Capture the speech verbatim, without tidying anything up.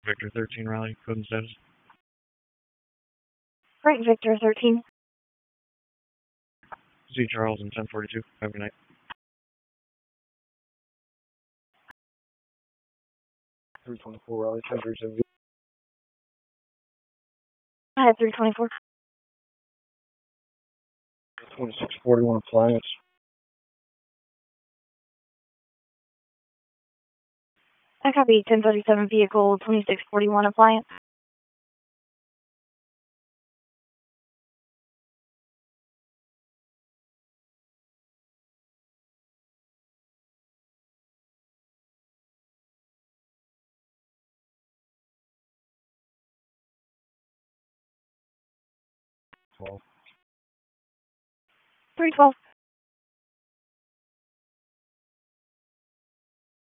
Victor thirteen Raleigh, code and status. Right, Victor thirteen. Z Charles and ten forty-two. Have a good night. three twenty-four Raleigh, ten thirty-seven. I had three twenty-four. twenty-six forty-one appliance. I copy ten thirty-seven vehicle twenty-six forty-one appliance. twelve. three twelve.